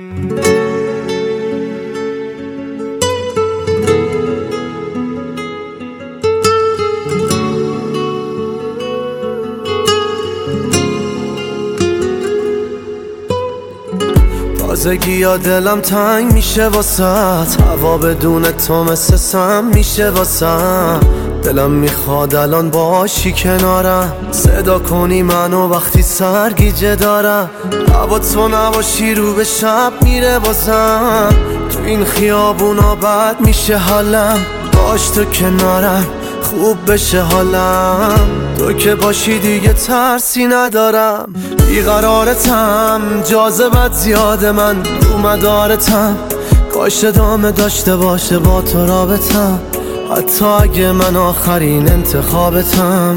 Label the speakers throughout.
Speaker 1: تازگی یا دلم تنگ میشه واسط، هوا بدون تو مثل سم میشه واسم. دلم میخواد الان باشی کنارم، صدا کنی منو وقتی سرگیجه دارم. هوا تو نباشی رو به شب میره بازم، تو این خیابونا بد میشه حالم. باش تو کنارم خوب بشه حالم، تو که باشی دیگه ترسی ندارم. بیقرارتم جاذبت زیاده، من رو مدارتم. کاش ادامه داشته باشه با تو رابطم، حتی اگه من آخرین انتخابتم.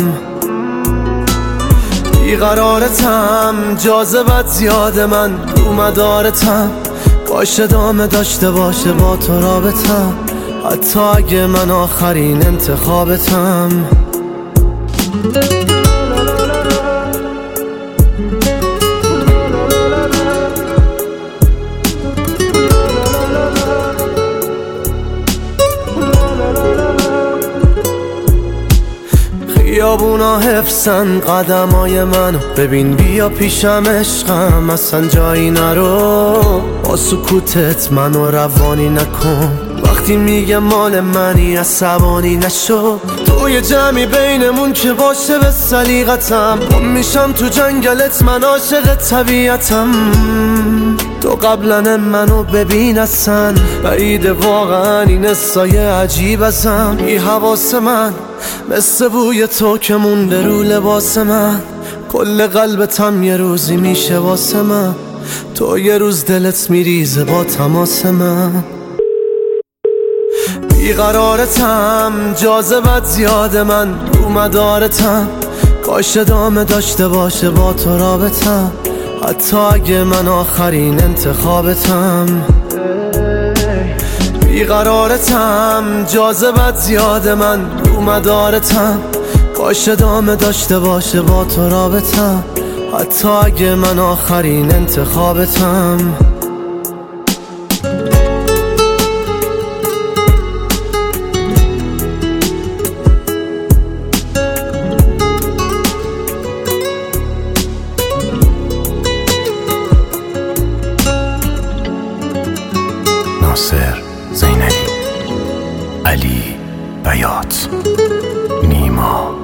Speaker 1: بیقرارتم جاذبت زیاده، من رو مدارتم. کاش ادامه داشته باشه با تو رابطم، حتی اگه من آخرین انتخابتم. خیابونا حفظن قدمای منو، ببین بیا پیشم عشقم، اصلا جایی نرو. با سکوتت منو روانی نکن، وقتی میگه مال منی عصبانی نشو. توی جمعی بینمون که باشه به سلیقتم، گم میشم تو جنگلت من عاشق طبیعتم. تو قبلا منو ببین اصلا بعید واقعا این سایه عجیب ازم. بی حواس من مثل بوی تو که مونده رو لباس من، کل قلبتم یه روزی میشه واسه من. تو یه روز دلت میریزه با تماس من. بیقرارتم جاذبت زیاده، من رو مدارتم. کاش ادامه داشته باشه با تو رابطم، حتی اگه من آخرین انتخابتم. بیقرارتم جاذبت زیاده، من رو مدارتم. کاش ادامه داشته باشه با تو رابطم، حتی اگه من آخرین انتخابتم.
Speaker 2: ناصر زینلی، علی بیات، نیما